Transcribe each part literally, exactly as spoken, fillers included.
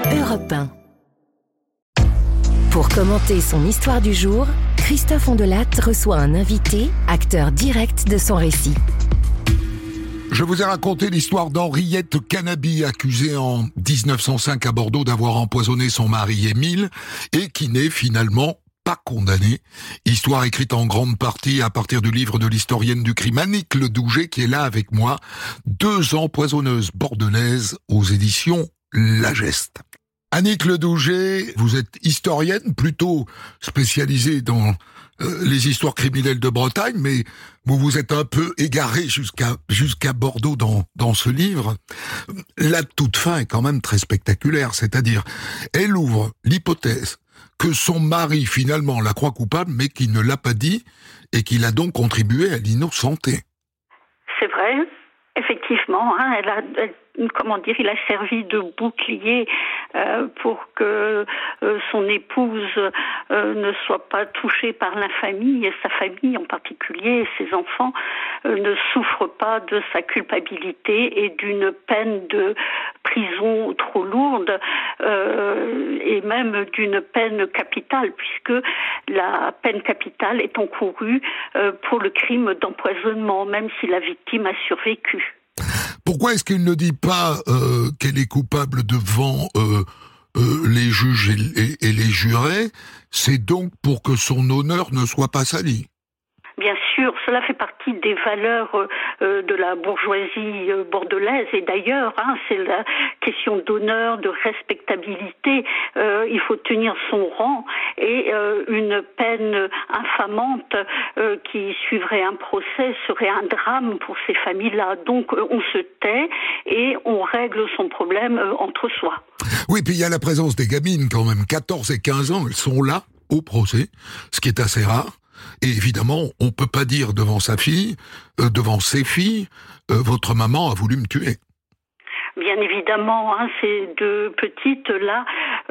Europe un. Pour commenter son histoire du jour, Christophe Ondelat reçoit un invité, acteur direct de son récit. Je vous ai raconté l'histoire d'Henriette Canabi, accusée en dix-neuf cent cinq à Bordeaux d'avoir empoisonné son mari Émile et qui n'est finalement pas condamnée. Histoire écrite en grande partie à partir du livre de l'historienne du crime Annick Ledouget, qui est là avec moi. Deux empoisonneuses bordelaises aux éditions La Geste. Annick Ledouget, vous êtes historienne, plutôt spécialisée dans euh, les histoires criminelles de Bretagne, mais vous vous êtes un peu égarée jusqu'à jusqu'à Bordeaux dans dans ce livre. La toute fin est quand même très spectaculaire, c'est-à-dire elle ouvre l'hypothèse que son mari finalement la croit coupable, mais qu'il ne l'a pas dit et qu'il a donc contribué à l'innocenter. C'est vrai, effectivement, hein, elle a, elle, comment dire, il a servi de bouclier euh, pour que euh, son épouse euh, ne soit pas touchée par l'infamie, et sa famille en particulier, ses enfants euh, ne souffrent pas de sa culpabilité et d'une peine de prison trop lourde euh, et même d'une peine capitale, puisque la peine capitale est encourue euh, pour le crime d'empoisonnement, même si la victime a survécu. Pourquoi est-ce qu'il ne dit pas euh, qu'elle est coupable devant euh, euh, les juges et, et, et les jurés? C'est donc pour que son honneur ne soit pas sali. Bien sûr, cela fait partie des valeurs euh, de la bourgeoisie euh, bordelaise et d'ailleurs, hein, c'est la question d'honneur, de respectabilité. Euh, il faut tenir son rang et euh, une peine infamante euh, qui suivrait un procès serait un drame pour ces familles-là. Donc euh, on se tait et on règle son problème euh, entre soi. Oui, puis il y a la présence des gamines quand même, quatorze et quinze ans, elles sont là au procès, ce qui est assez rare. Et évidemment, on ne peut pas dire devant sa fille, euh, devant ses filles, euh, votre maman a voulu me tuer. Bien évidemment, hein, ces deux petites-là,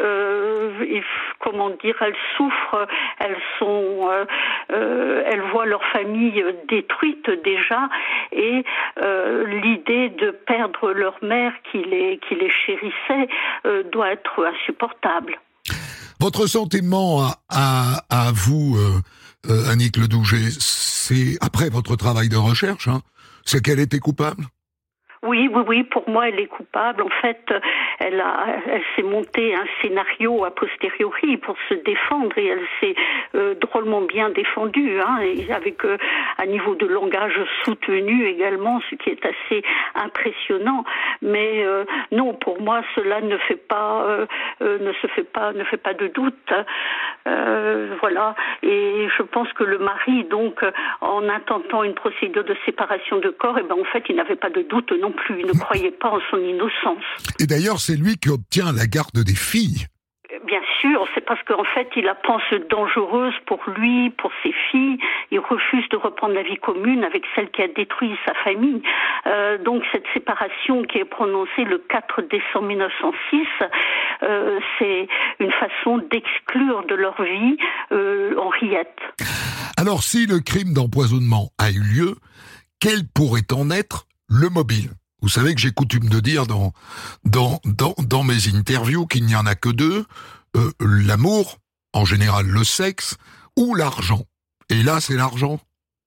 euh, comment dire, elles souffrent, elles sont, euh, euh, elles voient leur famille détruite déjà, et euh, l'idée de perdre leur mère qui les, qui les chérissait euh, doit être insupportable. Votre sentiment à, à, à vous, euh, euh, Annick Ledouget, c'est après votre travail de recherche, hein, c'est qu'elle était coupable ? Oui, oui, oui, pour moi, elle est coupable. En fait, elle a, elle s'est montée un scénario a posteriori pour se défendre et elle s'est euh, drôlement bien défendue, hein, et avec euh, un niveau de langage soutenu également, ce qui est assez impressionnant. Mais euh, non, pour moi, cela ne fait pas, euh, euh, ne se fait pas, ne fait pas de doute. Euh, voilà. Et je pense que le mari, donc, en intentant une procédure de séparation de corps, eh ben, en fait, il n'avait pas de doute non plus, il ne croyait pas en son innocence. Et d'ailleurs, c'est lui qui obtient la garde des filles. Bien sûr, c'est parce qu'en fait, il la pense dangereuse pour lui, pour ses filles. Il refuse de reprendre la vie commune avec celle qui a détruit sa famille. Euh, donc, cette séparation qui est prononcée le quatre décembre mille neuf cent six, euh, c'est une façon d'exclure de leur vie euh, Henriette. Alors, si le crime d'empoisonnement a eu lieu, quel pourrait en être le mobile ? Vous savez que j'ai coutume de dire dans, dans, dans, dans mes interviews qu'il n'y en a que deux, euh, l'amour, en général le sexe, ou l'argent. Et là, c'est l'argent.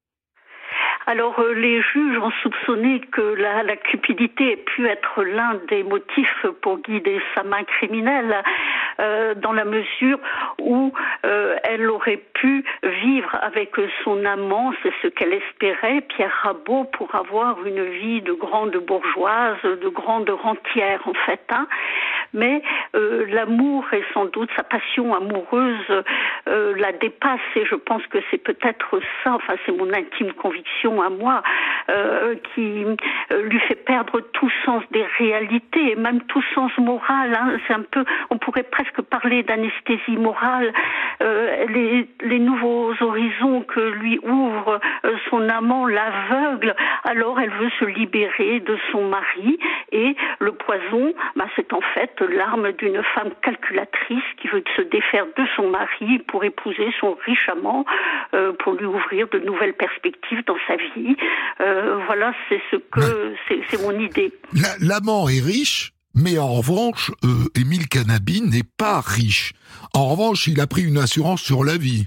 Alors, euh, les juges ont soupçonné que la, la cupidité ait pu être l'un des motifs pour guider sa main criminelle, euh, dans la mesure où euh, elle aurait pu vivre avec son amant, c'est ce qu'elle espérait, Pierre Rabot, pour avoir une vie de grande bourgeoise, de grande rentière, en fait. Hein. Mais euh, l'amour et sans doute sa passion amoureuse euh, la dépasse, et je pense que c'est peut-être ça, enfin c'est mon intime conviction à moi, euh, qui euh, lui fait perdre tout sens des réalités et même tout sens moral. Hein. C'est un peu, on pourrait presque parler d'anesthésie morale. Euh, les, les nouveaux horizons que lui ouvre euh, son amant l'aveugle. Alors elle veut se libérer de son mari et le poison, bah, c'est en fait l'arme d'une femme calculatrice qui veut se défaire de son mari pour épouser son riche amant, euh, pour lui ouvrir de nouvelles perspectives dans sa vie. Euh, voilà, c'est ce que c'est, c'est mon idée. La, l'amant est riche Mais en revanche, euh, Émile Canabi n'est pas riche. En revanche, il a pris une assurance sur la vie.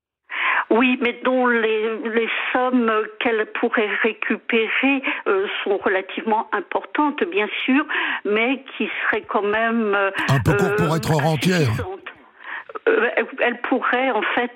Oui, mais dont les, les sommes qu'elle pourrait récupérer euh, sont relativement importantes, bien sûr, mais qui seraient quand même... Euh, Un peu court pour être rentière. Euh, elle pourrait, en fait,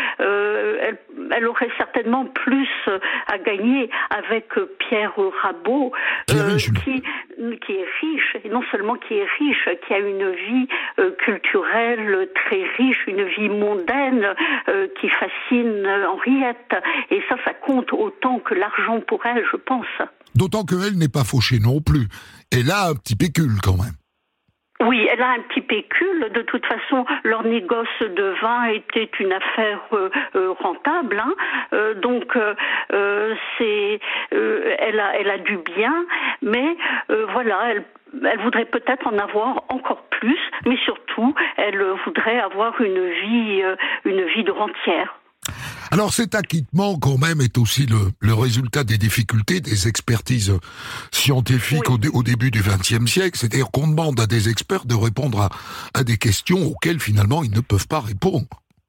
euh, elle, elle aurait certainement plus à gagner avec Pierre Rabot, qui, euh, riche, qui, qui est riche, et non seulement qui est riche, qui a une vie euh, culturelle très riche, une vie mondaine euh, qui fascine Henriette. Et ça, ça compte autant que l'argent pour elle, je pense. D'autant qu'elle n'est pas fauchée non plus. Elle a un petit pécule, quand même. Oui, elle a un petit pécule. De toute façon, leur négoce de vin était une affaire euh, euh, rentable. Hein. Euh, donc, euh, c'est, euh, elle a, elle a du bien, mais euh, voilà, elle. Elle voudrait peut-être en avoir encore plus, mais surtout, elle voudrait avoir une vie, euh, une vie de rentière. Alors cet acquittement, quand même, est aussi le, le résultat des difficultés des expertises scientifiques oui. au, dé, au début du vingtième siècle. C'est-à-dire qu'on demande à des experts de répondre à, à des questions auxquelles, finalement, ils ne peuvent pas répondre.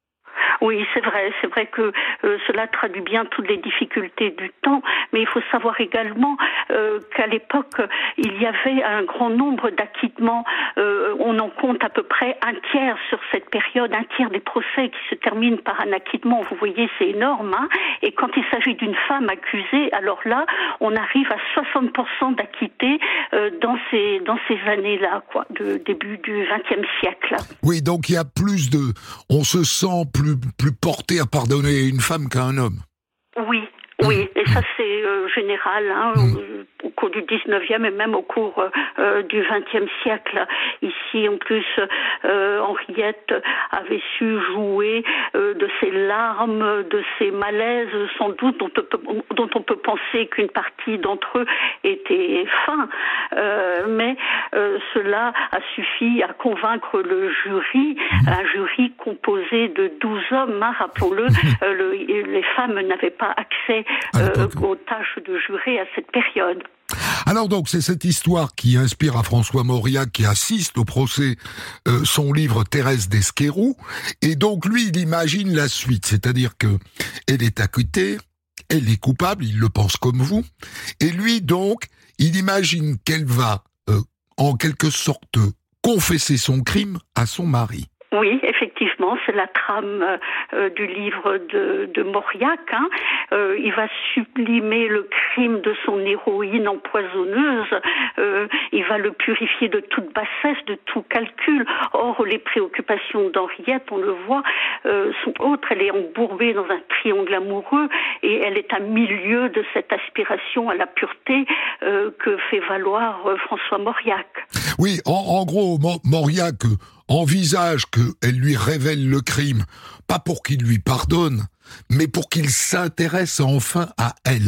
Oui, c'est vrai, c'est vrai que euh, cela traduit bien toutes les difficultés du temps, mais il faut savoir également euh, qu'à l'époque, il y avait un grand nombre d'acquittements. Euh, on en compte à peu près un tiers sur cette période, un tiers des procès qui se terminent par un acquittement. Vous voyez, c'est énorme. Hein, et quand il s'agit d'une femme accusée, alors là, on arrive à soixante pour cent d'acquittés euh, dans ces dans ces années-là, quoi, de début du vingtième siècle. Oui, donc il y a plus de, on se sent plus plus porté à pardonner une femme qu'à un homme. Oui, oui, et ça c'est euh, général, hein, mmh. au, au cours du dix-neuvième et même au cours euh, du vingtième siècle. Ici, en plus, euh, Henriette avait su jouer euh, de ses larmes, de ses malaises, sans doute, dont, dont on peut penser qu'une partie d'entre eux était fin, euh, mais euh, cela a suffi à convaincre le jury, mmh. un jury composé de douze hommes, hein, rappelons-le, euh, le, les femmes n'avaient pas accès euh, aux tâches de jurer à cette période. Alors donc, c'est cette histoire qui inspire à François Mauriac, qui assiste au procès, euh, son livre Thérèse d'Esquerroux. Et donc, lui, il imagine la suite, c'est-à-dire que elle est acquittée, elle est coupable, il le pense comme vous. Et lui, donc, il imagine qu'elle va, euh, en quelque sorte, confesser son crime à son mari. Oui, effectivement, c'est la trame euh, du livre de, de Mauriac. Hein. Euh, il va sublimer le crime de son héroïne empoisonneuse. Euh, il va le purifier de toute bassesse, de tout calcul. Or, les préoccupations d'Henriette, on le voit, euh, sont autres. Elle est embourbée dans un triangle amoureux et elle est à milieu de cette aspiration à la pureté euh, que fait valoir euh, François Mauriac. Oui, en, en gros, Mauriac envisage qu'elle lui révèle le crime, pas pour qu'il lui pardonne, mais pour qu'il s'intéresse enfin à elle.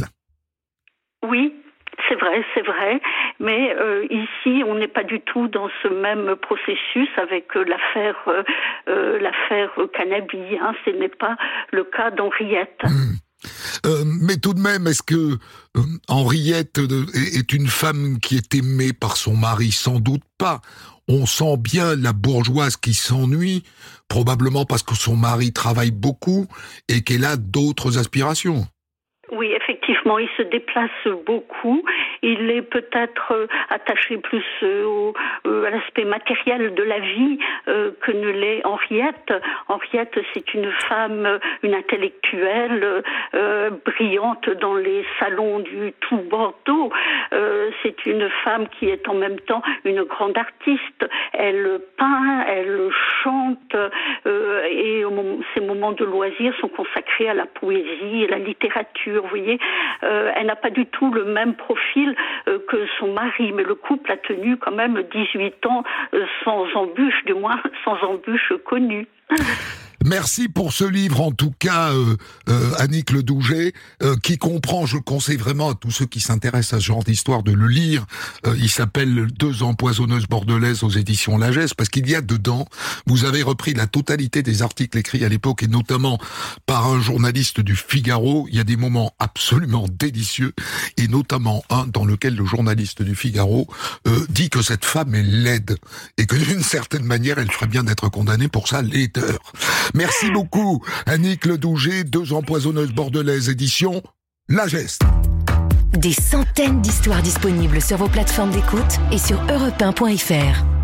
Oui, c'est vrai, c'est vrai, mais euh, ici, on n'est pas du tout dans ce même processus avec euh, l'affaire, euh, euh, l'affaire Canabi. Hein, ce n'est pas le cas d'Henriette. Mmh. Euh, mais tout de même, est-ce que euh, Henriette est une femme qui est aimée par son mari? Sans doute pas. On sent bien la bourgeoise qui s'ennuie, probablement parce que son mari travaille beaucoup et qu'elle a d'autres aspirations. Oui, effectivement, il se déplace beaucoup. Il est peut-être euh, attaché plus euh, au, euh, à l'aspect matériel de la vie euh, que ne l'est Henriette. Henriette, c'est une femme, une intellectuelle, euh, brillante dans les salons du tout Bordeaux. Euh, c'est une femme qui est en même temps une grande artiste. Elle peint, elle chante, euh, et au moment, ses moments de loisirs sont consacrés à la poésie et la littérature. Vous voyez, euh, elle n'a pas du tout le même profil euh, que son mari, mais le couple a tenu quand même dix-huit ans euh, sans embûche, du moins sans embûche connue. Merci pour ce livre, en tout cas, euh, euh, Annick Ledouget, euh, qui comprend, je le conseille vraiment à tous ceux qui s'intéressent à ce genre d'histoire de le lire. Euh, il s'appelle Deux empoisonneuses bordelaises aux éditions Lagesse, parce qu'il y a dedans, vous avez repris la totalité des articles écrits à l'époque, et notamment par un journaliste du Figaro. Il y a des moments absolument délicieux, et notamment un dans lequel le journaliste du Figaro euh, dit que cette femme est laide, et que d'une certaine manière, elle ferait bien d'être condamnée pour sa laideur. Merci beaucoup, Annick Ledouget, Deux empoisonneuses bordelaises, édition Lagesse. Des centaines d'histoires disponibles sur vos plateformes d'écoute et sur europe un point f r.